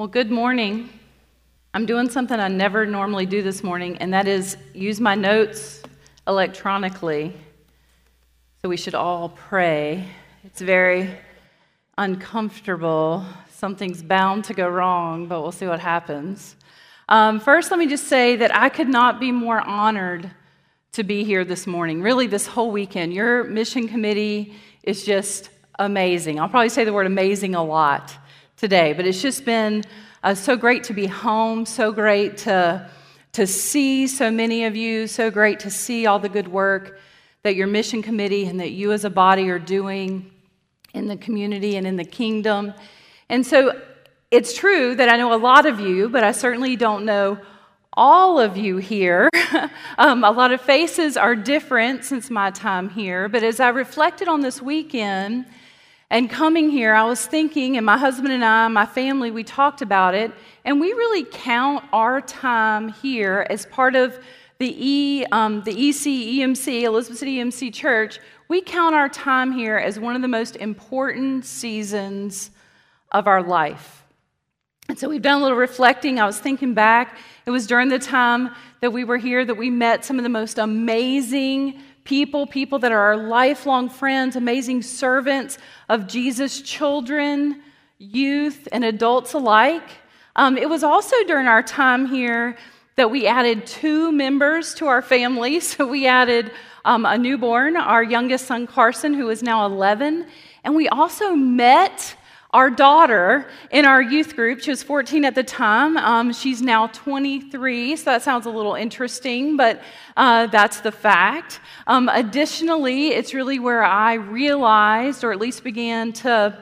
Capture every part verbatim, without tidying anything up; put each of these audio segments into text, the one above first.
Well, good morning. I'm doing something I never normally do this morning, and that is use my notes electronically. So we should all pray. It's very uncomfortable. Something's bound to go wrong, but we'll see what happens. Um, first, let me just say that I could not be more honored to be here this morning, really this whole weekend. Your mission committee is just amazing. I'll probably say the word amazing a lot today, but it's just been uh, so great to be home, so great to, to see so many of you, so great to see all the good work that your mission committee and that you as a body are doing in the community and in the kingdom. And so it's true that I know a lot of you, but I certainly don't know all of you here. um, a lot of faces are different since my time here, but as I reflected on this weekend and coming here, I was thinking, and my husband and I, my family, we talked about it, and we really count our time here as part of the E, um, the E C E M C, Elizabeth City E M C Church. We count our time here as one of the most important seasons of our life. And so we've done a little reflecting. I was thinking back. It was during the time that we were here that we met some of the most amazing people, people that are our lifelong friends, amazing servants of Jesus, children, youth, and adults alike. Um, it was also during our time here that we added two members to our family. So we added um, a newborn, our youngest son, Carson, who is now eleven. And we also met our daughter in our youth group. She was fourteen at the time. Um, she's now twenty-three, so that sounds a little interesting, but uh, that's the fact. Um, additionally, it's really where I realized, or at least began to,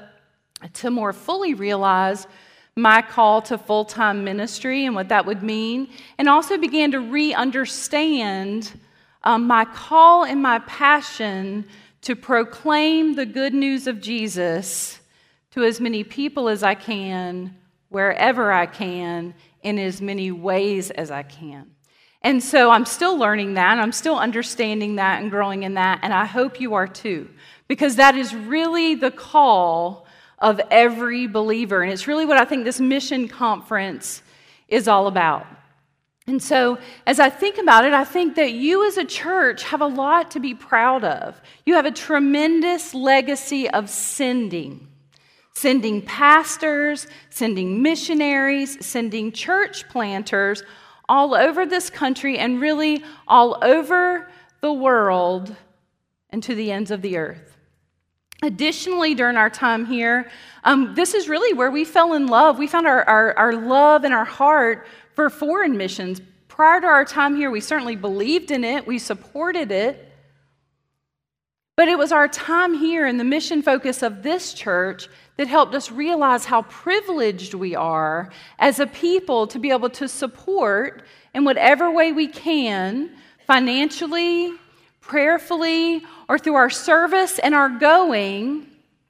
to more fully realize, my call to full-time ministry and what that would mean, and also began to re-understand um, my call and my passion to proclaim the good news of Jesus to as many people as I can, wherever I can, in as many ways as I can. And so I'm still learning that, I'm still understanding that and growing in that, and I hope you are too, because that is really the call of every believer, and it's really what I think this mission conference is all about. And so as I think about it, I think that you as a church have a lot to be proud of. You have a tremendous legacy of sending. Sending pastors, sending missionaries, sending church planters all over this country and really all over the world and to the ends of the earth. Additionally, during our time here, um, this is really where we fell in love. We found our, our, our love and our heart for foreign missions. Prior to our time here, we certainly believed in it. We supported it. But it was our time here and the mission focus of this church that helped us realize how privileged we are as a people to be able to support in whatever way we can, financially, prayerfully, or through our service and our going,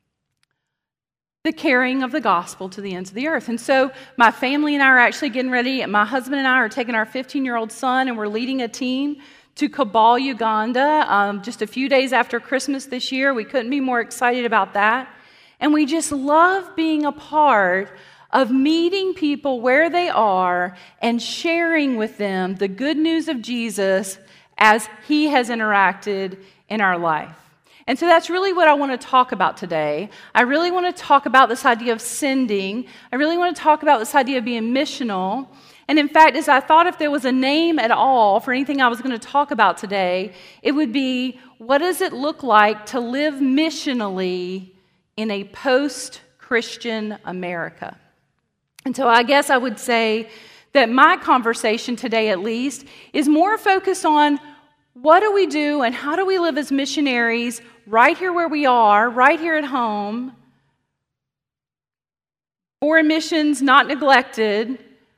the carrying of the gospel to the ends of the earth. And so my family and I are actually getting ready. My husband and I are taking our fifteen-year-old son, and we're leading a team to Kabul, Uganda, um, just a few days after Christmas this year. We couldn't be more excited about that. And we just love being a part of meeting people where they are and sharing with them the good news of Jesus as he has interacted in our life. And so that's really what I want to talk about today. I really want to talk about this idea of sending. I really want to talk about this idea of being missional. And in fact, as I thought if there was a name at all for anything I was going to talk about today, it would be, what does it look like to live missionally in a post-Christian America? And so I guess I would say that my conversation today, at least, is more focused on what do we do and how do we live as missionaries right here where we are, right here at home, foreign missions not neglected,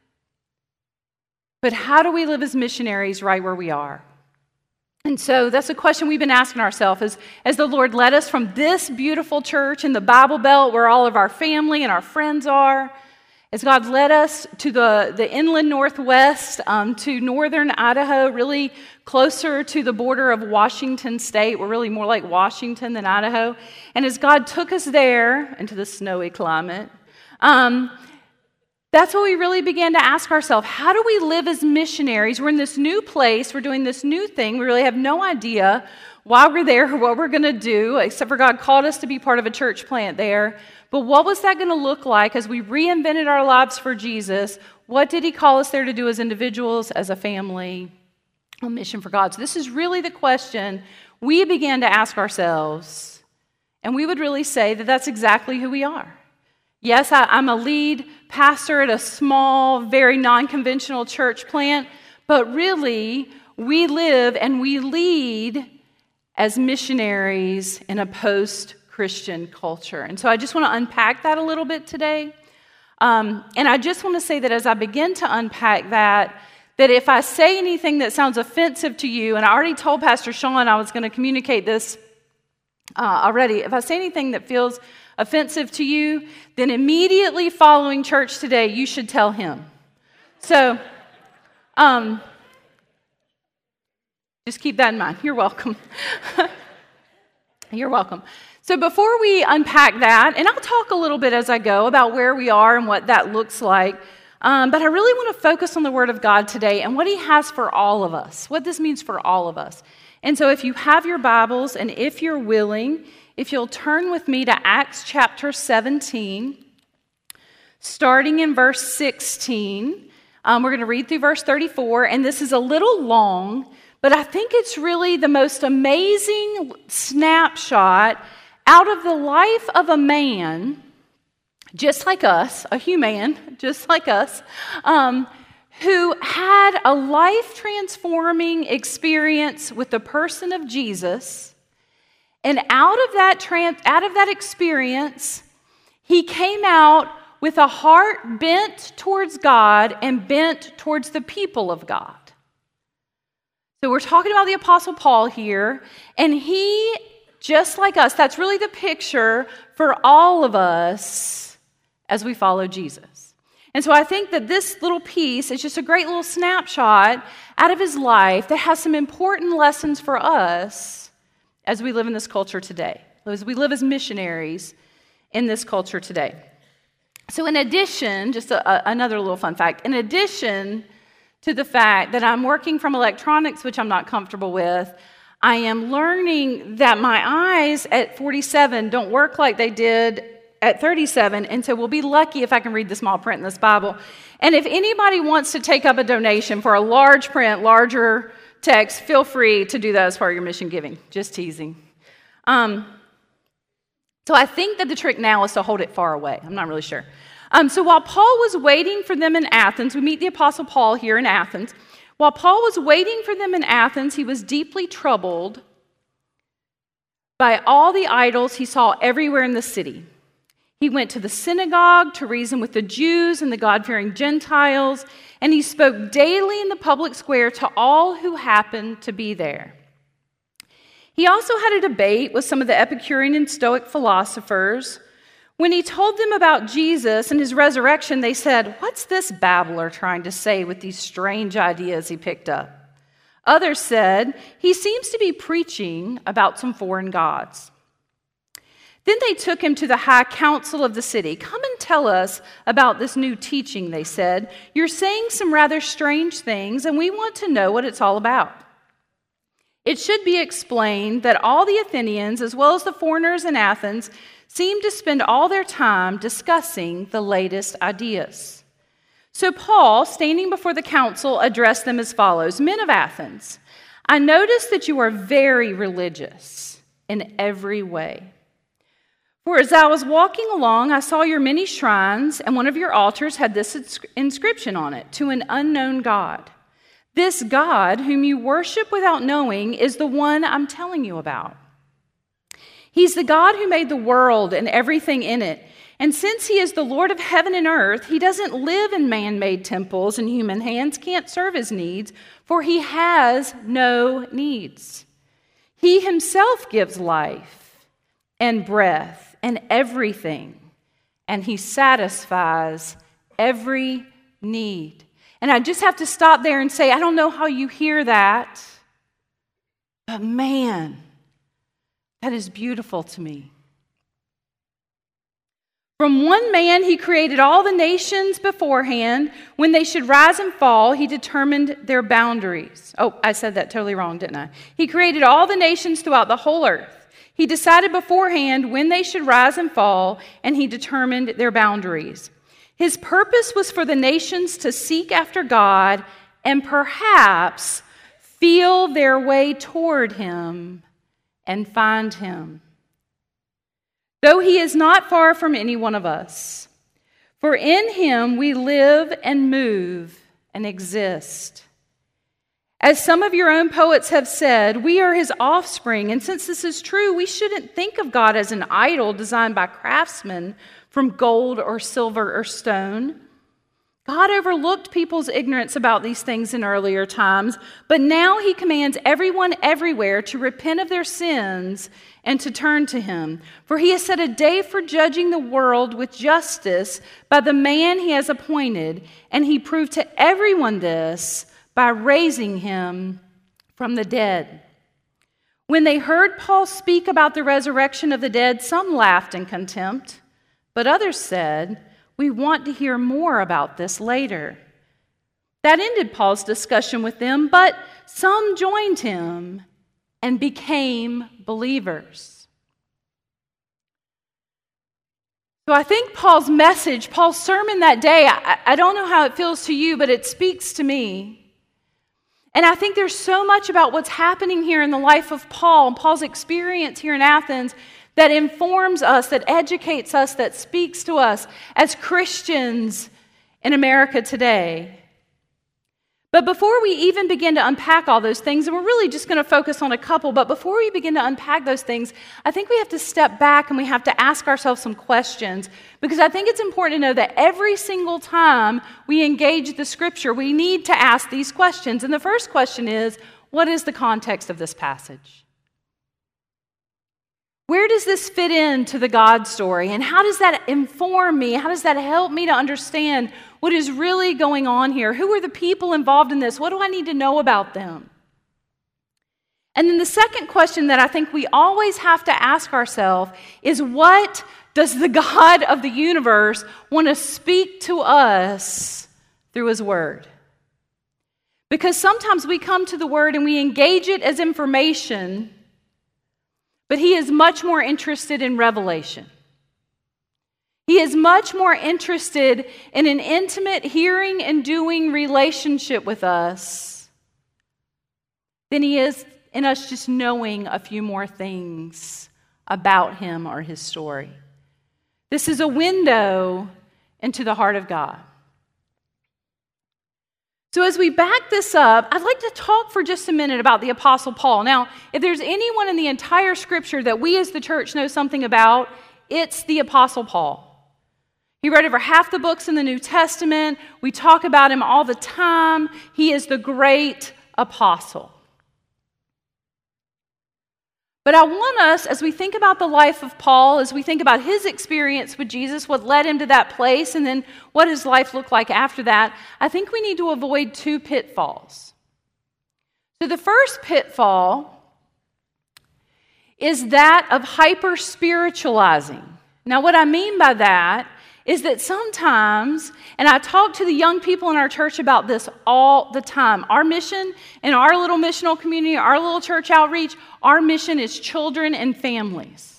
but how do we live as missionaries right where we are? And so that's a question we've been asking ourselves as, as the Lord led us from this beautiful church in the Bible Belt where all of our family and our friends are, as God led us to the, the inland northwest, um, to northern Idaho, really closer to the border of Washington State. We're really more like Washington than Idaho. And as God took us there into the snowy climate, um, that's what we really began to ask ourselves. How do we live as missionaries? We're in this new place. We're doing this new thing. We really have no idea why we're there or what we're going to do, except for God called us to be part of a church plant there. But what was that going to look like as we reinvented our lives for Jesus? What did he call us there to do as individuals, as a family, a mission for God? So this is really the question we began to ask ourselves. And we would really say that that's exactly who we are. Yes, I, I'm a lead pastor at a small, very non-conventional church plant, but really, we live and we lead as missionaries in a post-Christian culture. And so I just want to unpack that a little bit today. Um, and I just want to say that as I begin to unpack that, that if I say anything that sounds offensive to you, and I already told Pastor Sean I was going to communicate this uh, already, if I say anything that feels offensive to you, then immediately following church today, you should tell him. So, um, just keep that in mind. You're welcome. You're welcome. So before we unpack that, and I'll talk a little bit as I go about where we are and what that looks like, um, but I really want to focus on the Word of God today and what He has for all of us, what this means for all of us. And so if you have your Bibles, and if you're willing, if you'll turn with me to Acts chapter seventeen, starting in verse sixteen, um, we're going to read through verse thirty-four, and this is a little long, but I think it's really the most amazing snapshot out of the life of a man, just like us, a human, just like us, um, who had a life-transforming experience with the person of Jesus. And out of that trans- out of that experience, he came out with a heart bent towards God and bent towards the people of God. So we're talking about the Apostle Paul here, and he, just like us, that's really the picture for all of us as we follow Jesus. And so I think that this little piece is just a great little snapshot out of his life that has some important lessons for us as we live in this culture today, as we live as missionaries in this culture today. So in addition, just a, a, another little fun fact, in addition to the fact that I'm working from electronics, which I'm not comfortable with, I am learning that my eyes at forty-seven don't work like they did at thirty-seven, and so we'll be lucky if I can read the small print in this Bible. And if anybody wants to take up a donation for a large print, larger text, feel free to do that as part of your mission giving. Just teasing. Um, so I think that the trick now is to hold it far away. I'm not really sure. Um, so while Paul was waiting for them in Athens, we meet the Apostle Paul here in Athens. While Paul was waiting for them in Athens, he was deeply troubled by all the idols he saw everywhere in the city. He went to the synagogue to reason with the Jews and the God-fearing Gentiles, and he spoke daily in the public square to all who happened to be there. He also had a debate with some of the Epicurean and Stoic philosophers. When he told them about Jesus and his resurrection, they said, "What's this babbler trying to say with these strange ideas he picked up?" Others said, "He seems to be preaching about some foreign gods." Then they took him to the high council of the city. "Come and tell us about this new teaching," they said. "You're saying some rather strange things, and we want to know what it's all about." It should be explained that all the Athenians, as well as the foreigners in Athens, seemed to spend all their time discussing the latest ideas. So Paul, standing before the council, addressed them as follows: "Men of Athens, I notice that you are very religious in every way. For as I was walking along, I saw your many shrines, and one of your altars had this inscription on it, 'To an unknown God.' This God, whom you worship without knowing, is the one I'm telling you about. He's the God who made the world and everything in it. And since he is the Lord of heaven and earth, he doesn't live in man-made temples, and human hands can't serve his needs, for he has no needs. He himself gives life and breath and everything, and he satisfies every need." And I just have to stop there and say, I don't know how you hear that, but man, that is beautiful to me. From one man he created all the nations beforehand. When they should rise and fall, he determined their boundaries. Oh, I said that totally wrong, didn't I? He created all the nations throughout the whole earth. He decided beforehand when they should rise and fall, and he determined their boundaries. His purpose was for the nations to seek after God and perhaps feel their way toward him and find him. Though he is not far from any one of us, for in him we live and move and exist. As some of your own poets have said, we are his offspring, and since this is true, we shouldn't think of God as an idol designed by craftsmen from gold or silver or stone. God overlooked people's ignorance about these things in earlier times, but now he commands everyone everywhere to repent of their sins and to turn to him. For he has set a day for judging the world with justice by the man he has appointed, and he proved to everyone this by raising him from the dead. When they heard Paul speak about the resurrection of the dead, some laughed in contempt, but others said, "We want to hear more about this later." That ended Paul's discussion with them, but some joined him and became believers. So I think Paul's message, Paul's sermon that day, I, I don't know how it feels to you, but it speaks to me. And I think there's so much about what's happening here in the life of Paul and Paul's experience here in Athens that informs us, that educates us, that speaks to us as Christians in America today. But before we even begin to unpack all those things, and we're really just going to focus on a couple, but before we begin to unpack those things, I think we have to step back and we have to ask ourselves some questions, because I think it's important to know that every single time we engage the Scripture, we need to ask these questions. And the first question is, what is the context of this passage? Where does this fit into the God story? And how does that inform me? How does that help me to understand what is really going on here? Who are the people involved in this? What do I need to know about them? And then the second question that I think we always have to ask ourselves is, what does the God of the universe want to speak to us through his word? Because sometimes we come to the word and we engage it as information, but he is much more interested in revelation. He is much more interested in an intimate hearing and doing relationship with us than he is in us just knowing a few more things about him or his story. This is a window into the heart of God. So as we back this up, I'd like to talk for just a minute about the Apostle Paul. Now, if there's anyone in the entire Scripture that we as the church know something about, it's the Apostle Paul. He wrote over half the books in the New Testament. We talk about him all the time. He is the great apostle. But I want us, as we think about the life of Paul, as we think about his experience with Jesus, what led him to that place, and then what his life looked like after that, I think we need to avoid two pitfalls. So the first pitfall is that of hyper-spiritualizing. Now, what I mean by that is that sometimes, and I talk to the young people in our church about this all the time, our mission in our little missional community, our little church outreach, our mission is children and families.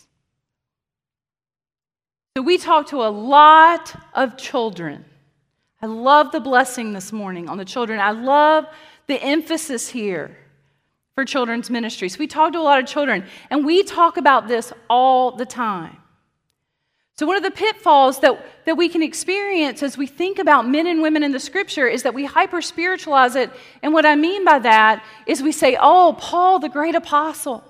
So we talk to a lot of children. I love the blessing this morning on the children. I love the emphasis here for children's ministries. We talk to a lot of children, and we talk about this all the time. So one of the pitfalls that, that we can experience as we think about men and women in the Scripture is that we hyper-spiritualize it. And what I mean by that is we say, oh, Paul, the great apostle.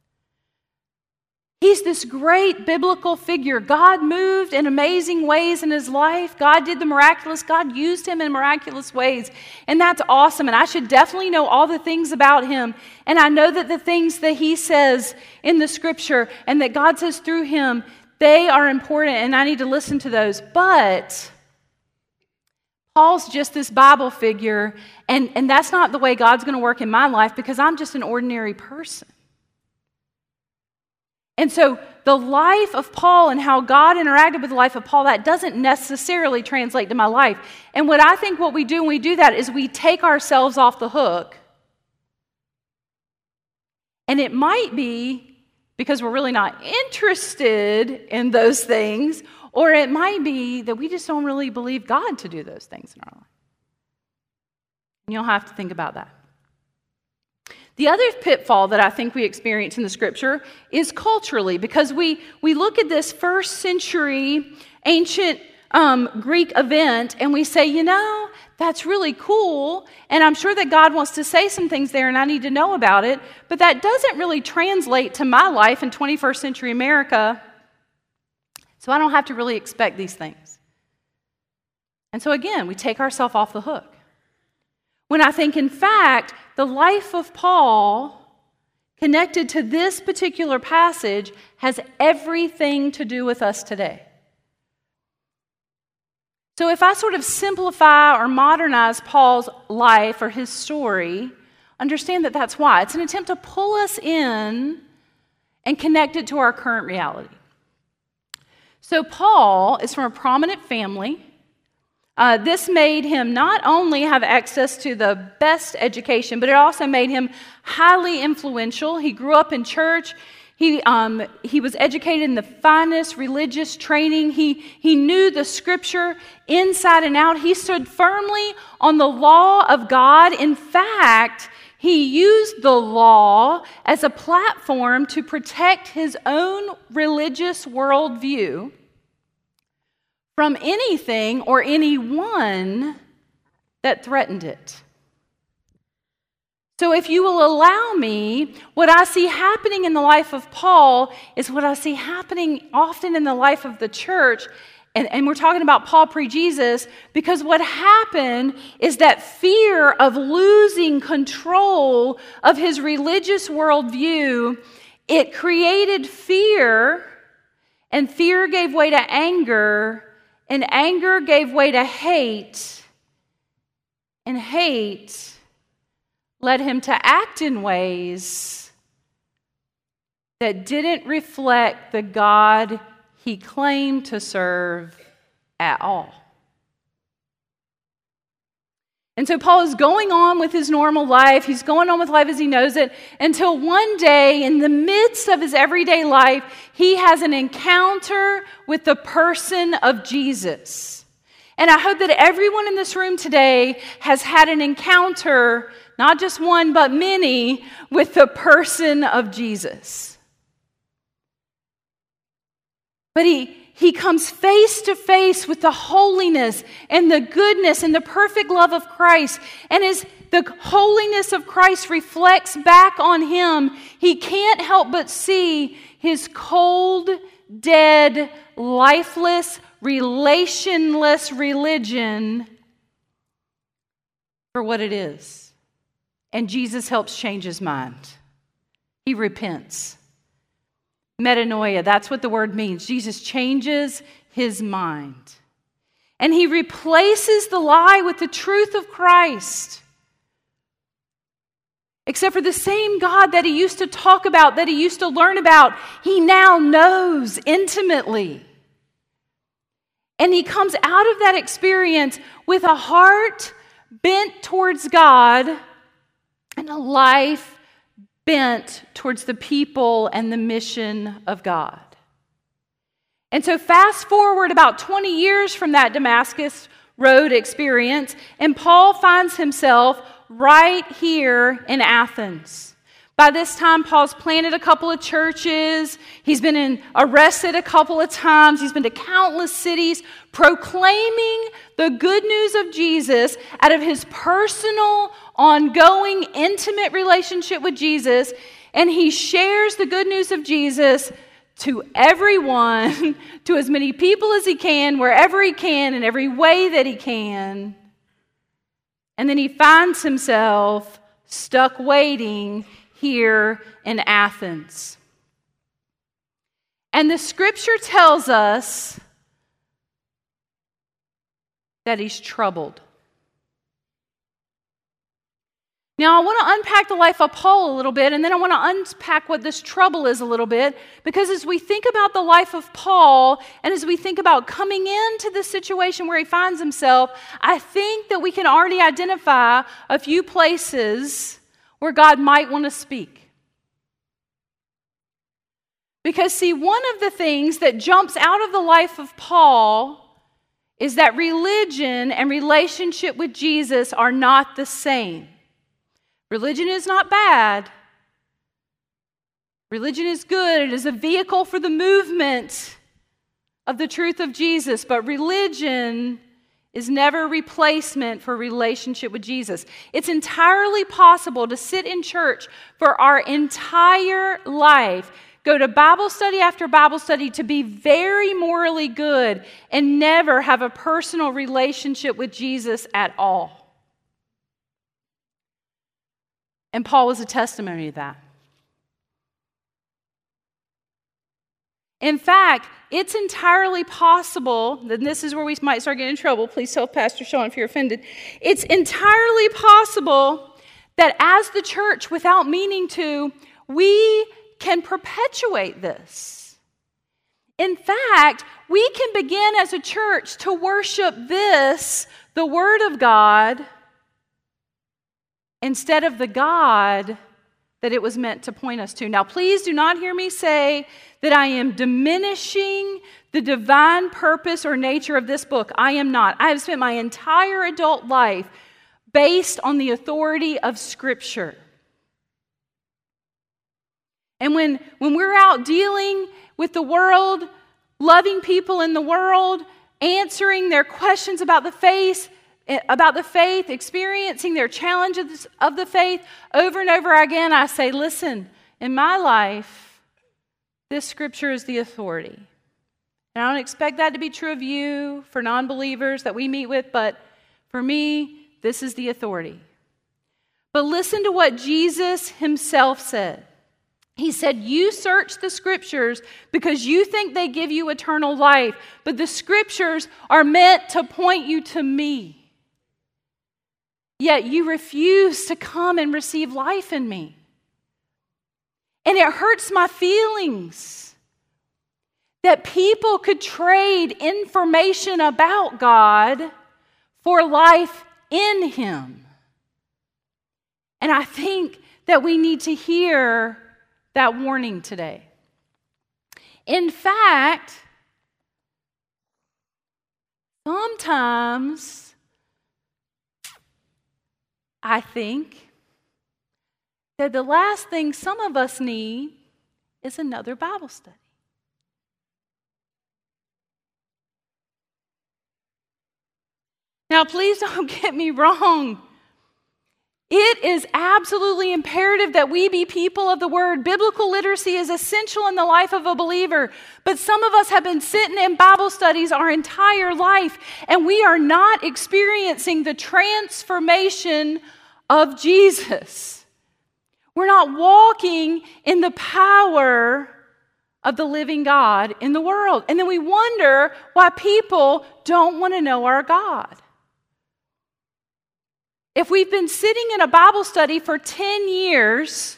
He's this great biblical figure. God moved in amazing ways in his life. God did the miraculous. God used him in miraculous ways. And that's awesome. And I should definitely know all the things about him. And I know that the things that he says in the Scripture and that God says through him, they are important, and I need to listen to those. But Paul's just this Bible figure, and, and that's not the way God's going to work in my life because I'm just an ordinary person. And so the life of Paul and how God interacted with the life of Paul, that doesn't necessarily translate to my life. And what I think what we do when we do that is we take ourselves off the hook. And it might be because we're really not interested in those things, or it might be that we just don't really believe God to do those things in our life. And you'll have to think about that. The other pitfall that I think we experience in the scripture is culturally, because we, we look at this first century ancient um, Greek event and we say, you know, that's really cool, and I'm sure that God wants to say some things there and I need to know about it, but that doesn't really translate to my life in twenty-first century America, so I don't have to really expect these things. And so again, we take ourselves off the hook. When I think, in fact, the life of Paul, connected to this particular passage, has everything to do with us today. So if I sort of simplify or modernize Paul's life or his story, understand that that's why. It's an attempt to pull us in and connect it to our current reality. So Paul is from a prominent family. Uh, this made him not only have access to the best education, but it also made him highly influential. He grew up in church. He um, he was educated in the finest religious training. He, he knew the scripture inside and out. He stood firmly on the law of God. In fact, he used the law as a platform to protect his own religious worldview from anything or anyone that threatened it. So if you will allow me, what I see happening in the life of Paul is what I see happening often in the life of the church. And, and we're talking about Paul pre-Jesus, because what happened is that fear of losing control of his religious worldview, it created fear, and fear gave way to anger, and anger gave way to hate, and hate led him to act in ways that didn't reflect the God he claimed to serve at all. And so Paul is going on with his normal life. He's going on with life as he knows it, until one day, in the midst of his everyday life, he has an encounter with the person of Jesus. And I hope that everyone in this room today has had an encounter, not just one, but many, with the person of Jesus. But he, he comes face to face with the holiness and the goodness and the perfect love of Christ. And as the holiness of Christ reflects back on him, he can't help but see his cold, dead, lifeless, relationless religion for what it is. And Jesus helps change his mind. He repents. Metanoia, that's what the word means. Jesus changes his mind. And he replaces the lie with the truth of Christ. Except for the same God that he used to talk about, that he used to learn about, he now knows intimately. And he comes out of that experience with a heart bent towards God and a life bent towards the people and the mission of God. And so fast forward about twenty years from that Damascus Road experience, and Paul finds himself right here in Athens. By this time, Paul's planted a couple of churches. He's been in, arrested a couple of times. He's been to countless cities proclaiming the good news of Jesus out of his personal, ongoing, intimate relationship with Jesus. And he shares the good news of Jesus to everyone, to as many people as he can, wherever he can, in every way that he can. And then he finds himself stuck waiting here in Athens. And the scripture tells us that he's troubled. Now, I want to unpack the life of Paul a little bit, and then I want to unpack what this trouble is a little bit, because as we think about the life of Paul, and as we think about coming into the situation where he finds himself, I think that we can already identify a few places where God might want to speak. Because, see, one of the things that jumps out of the life of Paul is that religion and relationship with Jesus are not the same. Religion is not bad. Religion is good. It is a vehicle for the movement of the truth of Jesus. But religion is never a replacement for relationship with Jesus. It's entirely possible to sit in church for our entire life, go to Bible study after Bible study, to be very morally good and never have a personal relationship with Jesus at all. And Paul was a testimony to that. In fact, it's entirely possible, and this is where we might start getting in trouble. Please tell Pastor Sean if you're offended. It's entirely possible that as the church, without meaning to, we can perpetuate this. In fact, we can begin as a church to worship this, the Word of God, instead of the God that it was meant to point us to. Now, please do not hear me say that I am diminishing the divine purpose or nature of this book. I am not. I have spent my entire adult life based on the authority of Scripture. And when, when we're out dealing with the world, loving people in the world, answering their questions about the faith, about the faith, experiencing their challenges of the faith, over and over again, I say, listen, in my life, this Scripture is the authority. And I don't expect that to be true of you, for non-believers that we meet with, but for me, this is the authority. But listen to what Jesus himself said. He said, you search the Scriptures because you think they give you eternal life, but the Scriptures are meant to point you to me. Yet you refuse to come and receive life in me. And it hurts my feelings that people could trade information about God for life in Him. And I think that we need to hear that warning today. In fact, sometimes I think that the last thing some of us need is another Bible study. Now, please don't get me wrong. It is absolutely imperative that we be people of the Word. Biblical literacy is essential in the life of a believer. But some of us have been sitting in Bible studies our entire life, and we are not experiencing the transformation of Jesus. We're not walking in the power of the living God in the world. And then we wonder why people don't want to know our God. If we've been sitting in a Bible study for ten years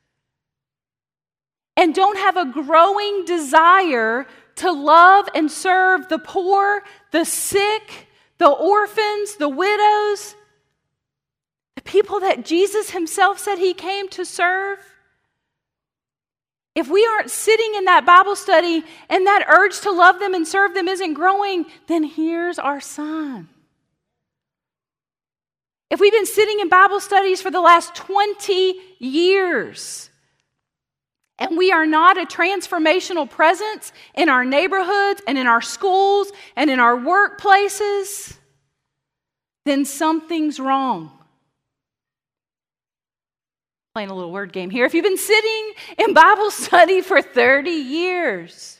and don't have a growing desire to love and serve the poor, the sick, the orphans, the widows, the people that Jesus himself said he came to serve, if we aren't sitting in that Bible study and that urge to love them and serve them isn't growing, then here's our sign. If we've been sitting in Bible studies for the last twenty years and we are not a transformational presence in our neighborhoods and in our schools and in our workplaces, then something's wrong. Playing a little word game here. If you've been sitting in Bible study for thirty years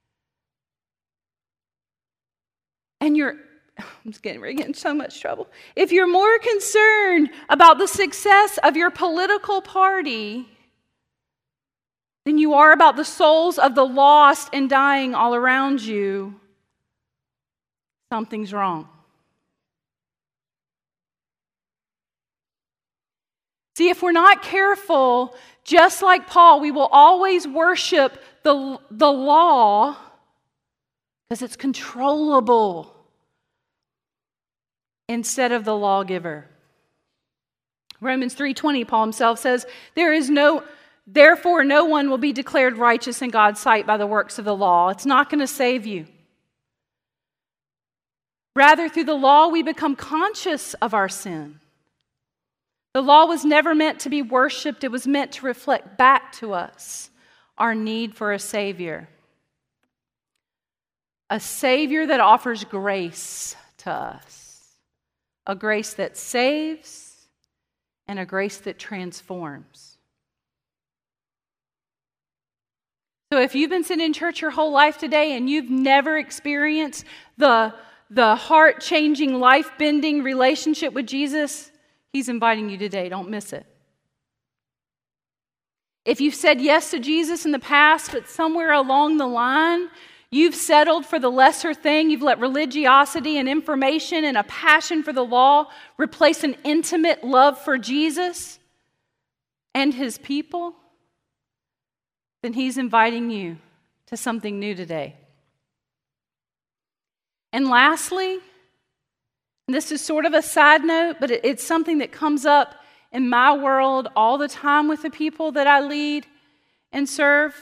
and you're I'm just getting, we're getting in so much trouble. If you're more concerned about the success of your political party than you are about the souls of the lost and dying all around you, something's wrong. See, if we're not careful, just like Paul, we will always worship the, the law because it's controllable instead of the lawgiver. Romans three twenty, Paul himself says, there is no, therefore no one will be declared righteous in God's sight by the works of the law. It's not going to save you. Rather, through the law, we become conscious of our sin. The law was never meant to be worshiped. It was meant to reflect back to us our need for a Savior. A Savior that offers grace to us. A grace that saves and a grace that transforms. So if you've been sitting in church your whole life today and you've never experienced the, the heart-changing, life-bending relationship with Jesus, He's inviting you today. Don't miss it. If you've said yes to Jesus in the past, but somewhere along the line, you've settled for the lesser thing, you've let religiosity and information and a passion for the law replace an intimate love for Jesus and His people, then He's inviting you to something new today. And lastly, and this is sort of a side note, but it's something that comes up in my world all the time with the people that I lead and serve.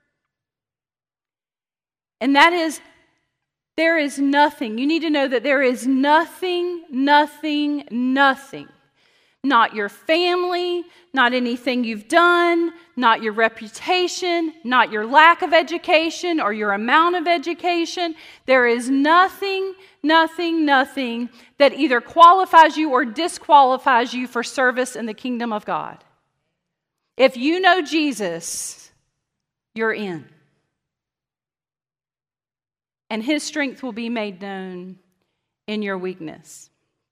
And that is, there is nothing. You need to know that there is nothing, nothing, nothing. Not your family, not anything you've done, not your reputation, not your lack of education or your amount of education. There is nothing, nothing, nothing that either qualifies you or disqualifies you for service in the kingdom of God. If you know Jesus, you're in. And His strength will be made known in your weakness.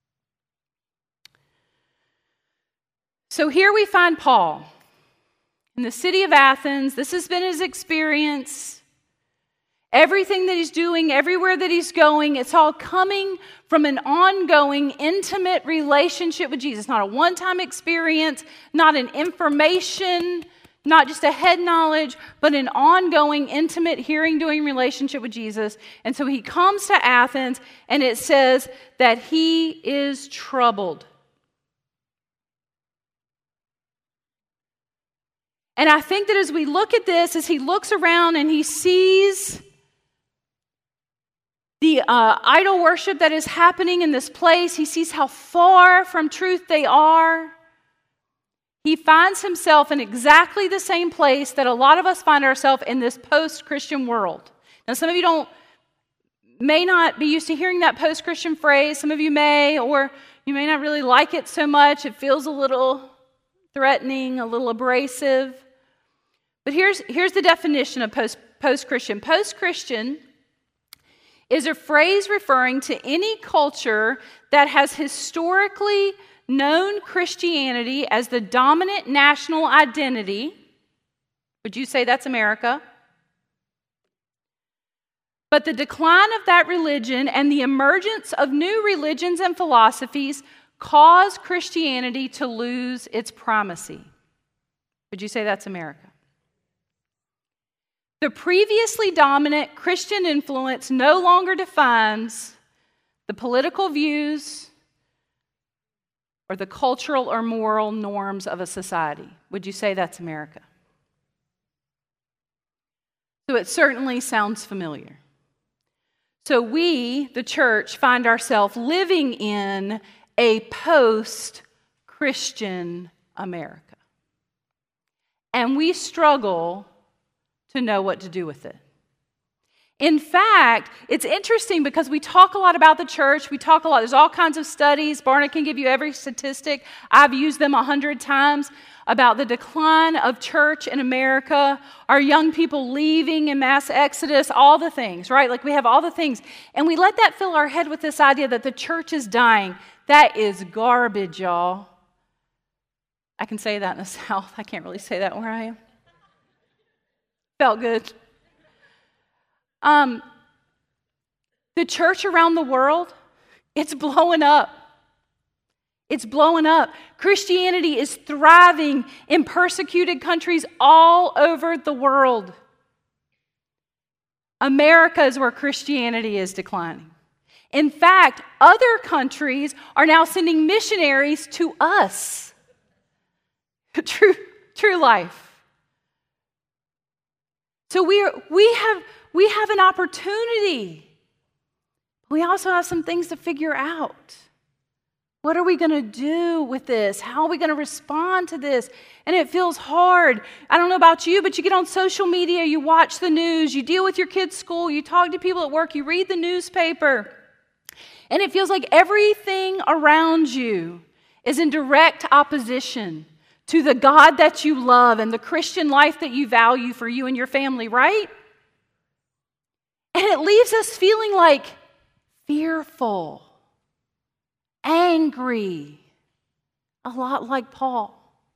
So here we find Paul in the city of Athens. This has been his experience. Everything that he's doing, everywhere that he's going, it's all coming from an ongoing, intimate relationship with Jesus. Not a one-time experience, not an information, not just a head knowledge, but an ongoing, intimate, hearing-doing relationship with Jesus. And so he comes to Athens, and it says that he is troubled. And I think that as we look at this, as he looks around and he sees the uh, idol worship that is happening in this place, he sees how far from truth they are. He finds himself in exactly the same place that a lot of us find ourselves in this post-Christian world. Now, some of you don't, may not be used to hearing that post-Christian phrase. Some of you may, or you may not really like it so much. It feels a little threatening, a little abrasive. But here's, here's the definition of post, post-Christian. Post-Christian is a phrase referring to any culture that has historically known Christianity as the dominant national identity. Would you say that's America? But the decline of that religion and the emergence of new religions and philosophies caused Christianity to lose its primacy. Would you say that's America? The previously dominant Christian influence no longer defines the political views or the cultural or moral norms of a society. Would you say that's America? So it certainly sounds familiar. So we, the church, find ourselves living in a post-Christian America. And we struggle to know what to do with it. In fact, it's interesting because we talk a lot about the church. We talk a lot. There's all kinds of studies. Barna can give you every statistic. I've used them a hundred times about the decline of church in America, our young people leaving in mass exodus, all the things, right? Like we have all the things. And we let that fill our head with this idea that the church is dying. That is garbage, y'all. I can say that in the South. I can't really say that where I am. Felt good. Um, the church around the world, it's blowing up. It's blowing up. Christianity is thriving in persecuted countries all over the world. America is where Christianity is declining. In fact, other countries are now sending missionaries to us. True, true life. So we are, we have we have an opportunity. We also have some things to figure out. What are we going to do with this? How are we going to respond to this? And it feels hard. I don't know about you, but you get on social media, you watch the news, you deal with your kids' school, you talk to people at work, you read the newspaper, and it feels like everything around you is in direct opposition to the God that you love and the Christian life that you value for you and your family, right? And it leaves us feeling like fearful, angry, a lot like Paul.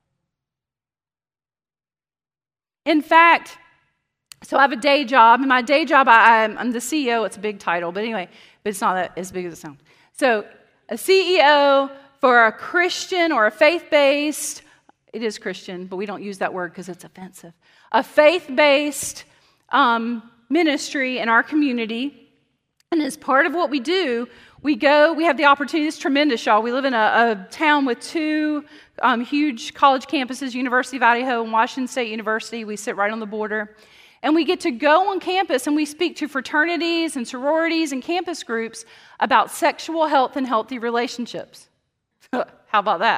In fact, so I have a day job. In my day job, I, I'm, I'm the C E O. It's a big title, but anyway, but it's not that as big as it sounds. So a C E O for a Christian or a faith-based, it is Christian, but we don't use that word because it's offensive, a faith-based um, ministry in our community. And as part of what we do, we go, we have the opportunity, it's tremendous, y'all. We live in a, a town with two um, huge college campuses, University of Idaho and Washington State University. We sit right on the border. And we get to go on campus and we speak to fraternities and sororities and campus groups about sexual health and healthy relationships. How about that?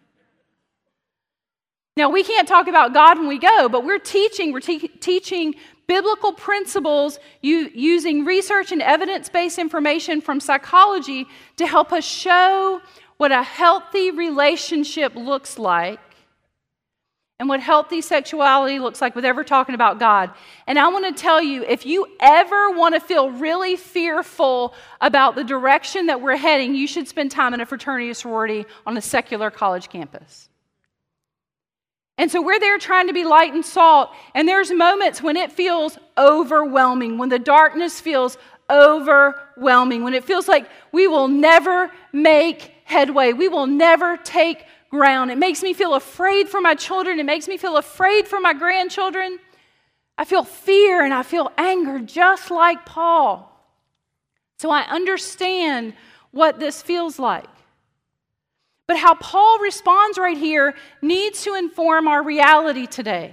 Now, we can't talk about God when we go, but we're teaching, we're te- teaching biblical principles u- using research and evidence-based information from psychology to help us show what a healthy relationship looks like and what healthy sexuality looks like without ever talking about God. And I want to tell you, if you ever want to feel really fearful about the direction that we're heading, you should spend time in a fraternity or sorority on a secular college campus. And so we're there trying to be light and salt, and there's moments when it feels overwhelming, when the darkness feels overwhelming, when it feels like we will never make headway, we will never take ground. It makes me feel afraid for my children. It makes me feel afraid for my grandchildren. I feel fear and I feel anger just like Paul. So I understand what this feels like. But how Paul responds right here needs to inform our reality today.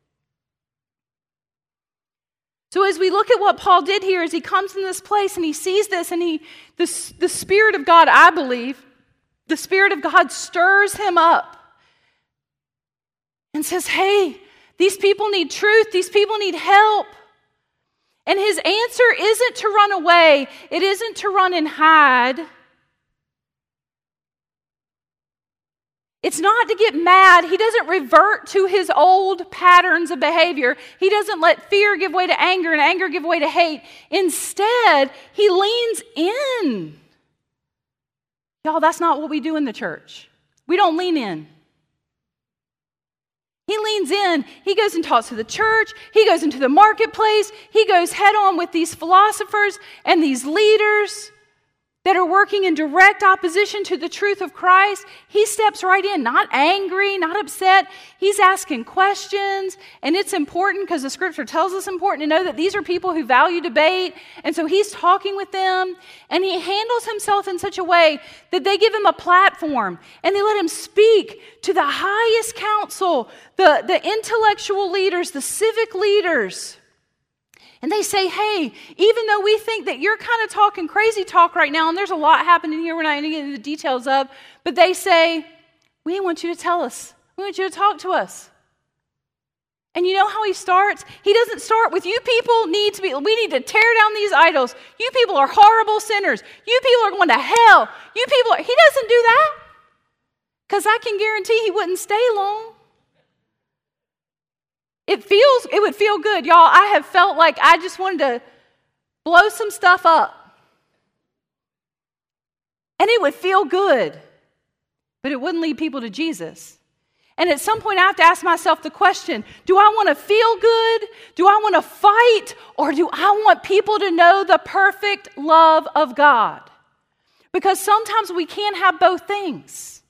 So as we look at what Paul did here, as he comes in this place and he sees this, and he, the, the Spirit of God, I believe, the Spirit of God stirs him up and says, hey, these people need truth, these people need help. And his answer isn't to run away, it isn't to run and hide. It's not to get mad. He doesn't revert to his old patterns of behavior. He doesn't let fear give way to anger and anger give way to hate. Instead, he leans in. Y'all, that's not what we do in the church. We don't lean in. He leans in. He goes and talks to the church. He goes into the marketplace. He goes head on with these philosophers and these leaders that are working in direct opposition to the truth of Christ. He steps right in, not angry, not upset. He's asking questions, and it's important because the scripture tells us important to know that these are people who value debate, and so he's talking with them, and he handles himself in such a way that they give him a platform, and they let him speak to the highest council, the, the intellectual leaders, the civic leaders. And they say, hey, even though we think that you're kind of talking crazy talk right now, and there's a lot happening here we're not going to get into the details of, but they say, we want you to tell us. We want you to talk to us. And you know how he starts? He doesn't start with, you people need to be, we need to tear down these idols. You people are horrible sinners. You people are going to hell. You people are, he doesn't do that. Because I can guarantee he wouldn't stay long. It feels, it would feel good. Y'all, I have felt like I just wanted to blow some stuff up. And it would feel good. But it wouldn't lead people to Jesus. And at some point I have to ask myself the question, do I want to feel good? Do I want to fight? Or do I want people to know the perfect love of God? Because sometimes we can't have both things.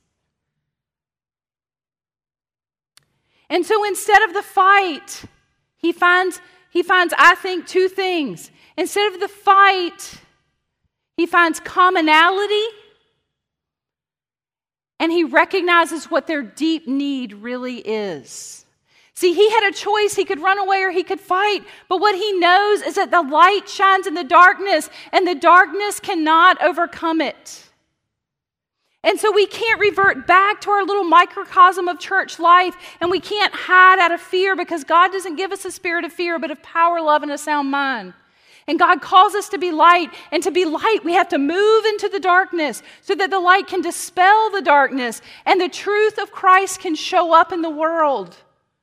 And so instead of the fight, he finds, he finds, I think, two things. Instead of the fight, he finds commonality, and he recognizes what their deep need really is. See, he had a choice. He could run away or he could fight. But what he knows is that the light shines in the darkness, and the darkness cannot overcome it. And so we can't revert back to our little microcosm of church life, and we can't hide out of fear, because God doesn't give us a spirit of fear, but of power, love, and a sound mind. And God calls us to be light, and to be light, we have to move into the darkness so that the light can dispel the darkness, and the truth of Christ can show up in the world.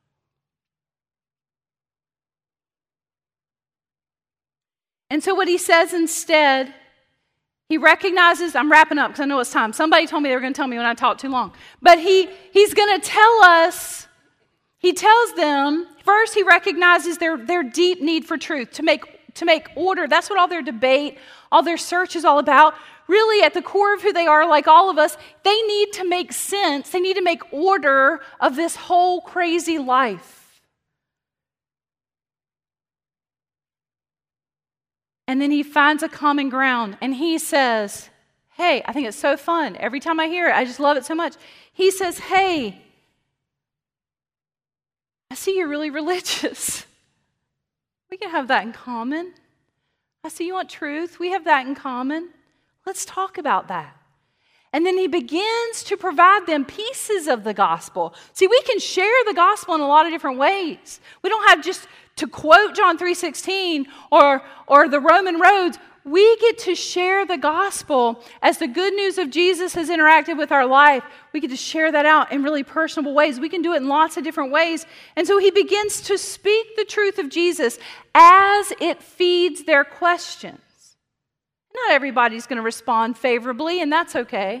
And so what he says instead, he recognizes, I'm wrapping up because I know it's time. Somebody told me they were going to tell me when I talk too long. But he he's going to tell us, he tells them, first he recognizes their, their deep need for truth, to make, to make order. That's what all their debate, all their search is all about. Really, at the core of who they are, like all of us, they need to make sense. They need to make order of this whole crazy life. And then he finds a common ground, and he says, hey, I think it's so fun. Every time I hear it, I just love it so much. He says, hey, I see you're really religious. We can have that in common. I see you want truth. We have that in common. Let's talk about that. And then he begins to provide them pieces of the gospel. See, we can share the gospel in a lot of different ways. We don't have just to quote John three sixteen or, or the Roman roads. We get to share the gospel as the good news of Jesus has interacted with our life. We get to share that out in really personable ways. We can do it in lots of different ways. And so he begins to speak the truth of Jesus as it feeds their questions. Not everybody's going to respond favorably, and that's okay.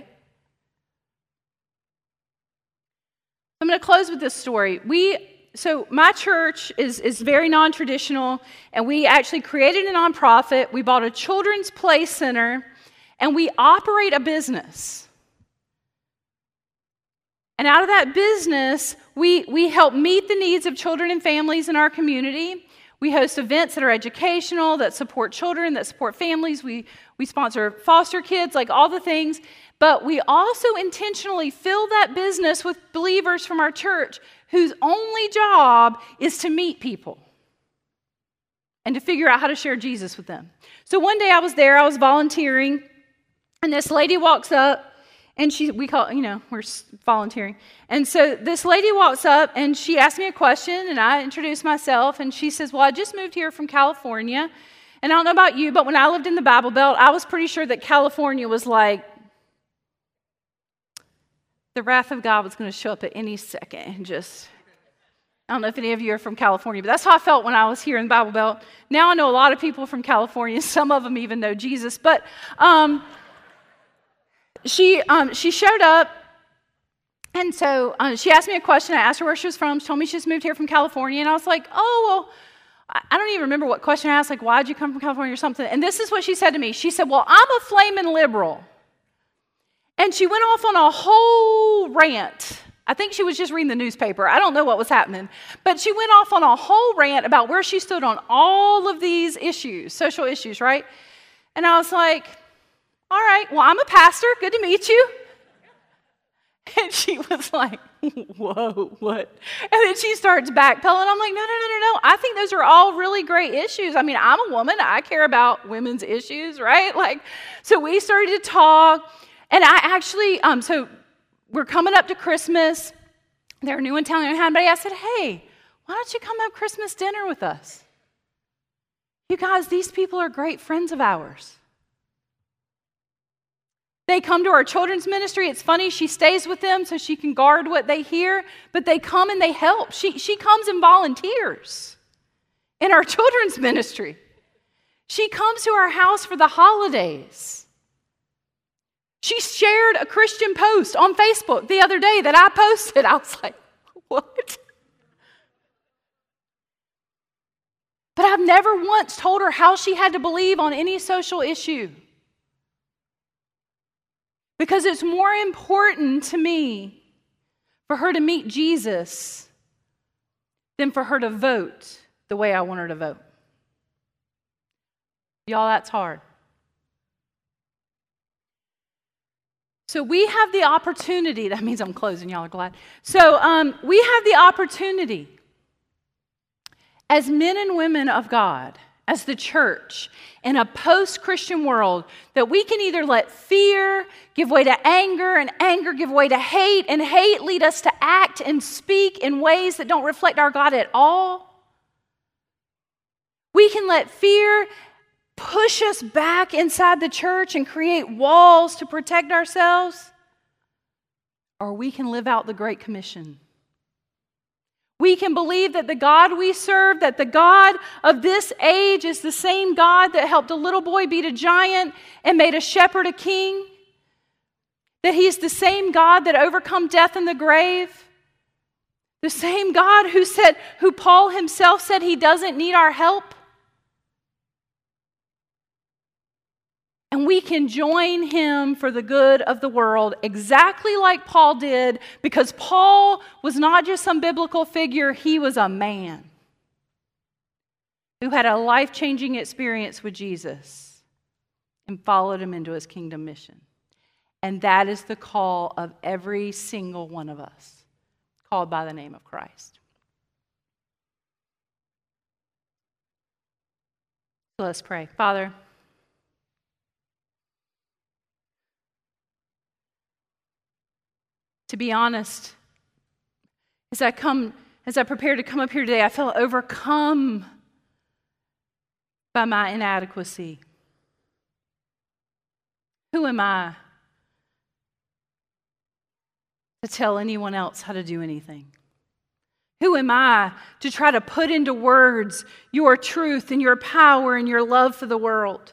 I'm going to close with this story. We, so my church is, is very non-traditional, and we actually created a nonprofit. We bought a children's play center, and we operate a business. And out of that business, we, we help meet the needs of children and families in our community. We host events that are educational, that support children, that support families. We, we sponsor foster kids, like all the things. But we also intentionally fill that business with believers from our church whose only job is to meet people and to figure out how to share Jesus with them. So one day I was there, I was volunteering, and this lady walks up, and she, we call, you know, we're volunteering. And so this lady walks up, and she asked me a question, and I introduced myself, and she says, well, I just moved here from California, and I don't know about you, but when I lived in the Bible Belt, I was pretty sure that California was like, the wrath of God was going to show up at any second, and just, I don't know if any of you are from California, but that's how I felt when I was here in the Bible Belt. Now I know a lot of people from California, some of them even know Jesus, but, um... She um, she showed up, and so uh, she asked me a question. I asked her where she was from. She told me she just moved here from California, and I was like, oh, well, I don't even remember what question I asked, like, why did you come from California or something? And this is what she said to me. She said, well, I'm a flaming liberal. And she went off on a whole rant. I think she was just reading the newspaper. I don't know what was happening. But she went off on a whole rant about where she stood on all of these issues, social issues, right? And I was like, all right, well, I'm a pastor. Good to meet you. And she was like, whoa, what? And then she starts backpedaling. I'm like, no, no, no, no, no. I think those are all really great issues. I mean, I'm a woman. I care about women's issues, right? Like, so we started to talk. And I actually, um, so we're coming up to Christmas. They're new in town. And I said, hey, why don't you come have Christmas dinner with us? You guys, these people are great friends of ours. They come to our children's ministry. It's funny, she stays with them so she can guard what they hear, but they come and they help. She, she comes and volunteers in our children's ministry. She comes to our house for the holidays. She shared a Christian post on Facebook the other day that I posted. I was like, what? But I've never once told her how she had to believe on any social issue. Because it's more important to me for her to meet Jesus than for her to vote the way I want her to vote. Y'all, that's hard. So we have the opportunity, that means I'm closing, y'all are glad. So um, we have the opportunity as men and women of God, as the church, in a post-Christian world, that we can either let fear give way to anger, and anger give way to hate, and hate lead us to act and speak in ways that don't reflect our God at all. We can let fear push us back inside the church and create walls to protect ourselves, or we can live out the Great Commission. We can believe that the God we serve, that the God of this age is the same God that helped a little boy beat a giant and made a shepherd a king, that He's the same God that overcome death in the grave, the same God who said, who Paul himself said He doesn't need our help. And we can join Him for the good of the world, exactly like Paul did, because Paul was not just some biblical figure, he was a man who had a life-changing experience with Jesus and followed Him into His kingdom mission. And that is the call of every single one of us, called by the name of Christ. So let's pray. Father, to be honest, as I come, as I prepare to come up here today, I feel overcome by my inadequacy. Who am I to tell anyone else how to do anything? Who am I to try to put into words your truth and your power and your love for the world?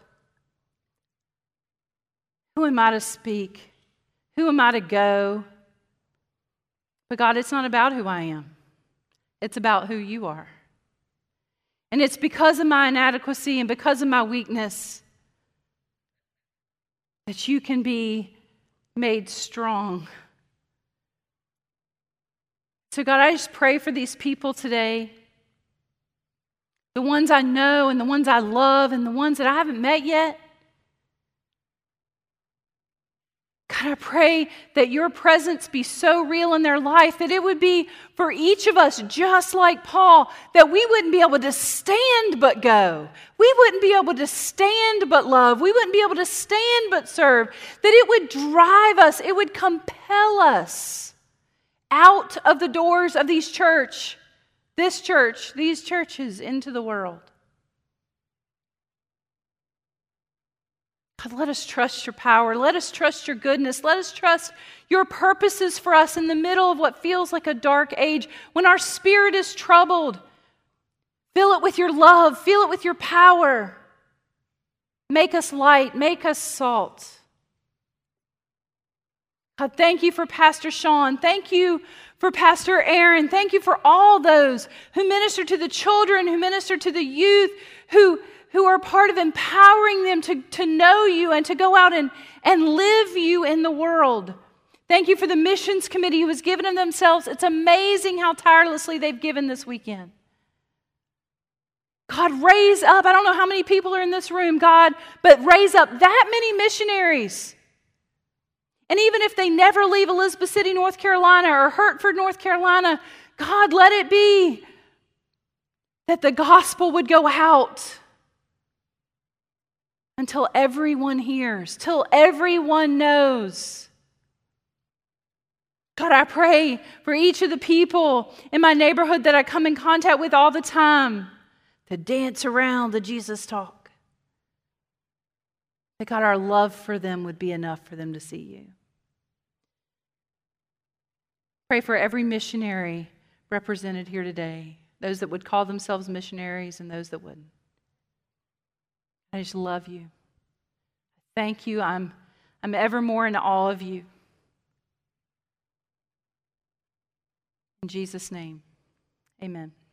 Who am I to speak? Who am I to go? But God, it's not about who I am. It's about who You are. And it's because of my inadequacy and because of my weakness that You can be made strong. So God, I just pray for these people today, the ones I know and the ones I love and the ones that I haven't met yet. God, I pray that Your presence be so real in their life that it would be for each of us just like Paul, that we wouldn't be able to stand but go. We wouldn't be able to stand but love. We wouldn't be able to stand but serve. That it would drive us, it would compel us out of the doors of these church, this church, these churches into the world. God, let us trust Your power. Let us trust Your goodness. Let us trust Your purposes for us in the middle of what feels like a dark age. When our spirit is troubled, fill it with Your love. Fill it with Your power. Make us light. Make us salt. God, thank You for Pastor Sean. Thank You for Pastor Aaron. Thank You for all those who minister to the children, who minister to the youth, who who are part of empowering them to, to know You and to go out and, and live You in the world. Thank You for the missions committee who has given of themselves. It's amazing how tirelessly they've given this weekend. God, raise up, I don't know how many people are in this room, God, but raise up that many missionaries. And even if they never leave Elizabeth City, North Carolina, or Hertford, North Carolina, God, let it be that the gospel would go out until everyone hears, till everyone knows. God, I pray for each of the people in my neighborhood that I come in contact with all the time to dance around the Jesus talk. That God, our love for them would be enough for them to see You. Pray for every missionary represented here today, those that would call themselves missionaries and those that wouldn't. I just love You. Thank You. I'm, I'm ever more in awe of You. In Jesus' name, amen.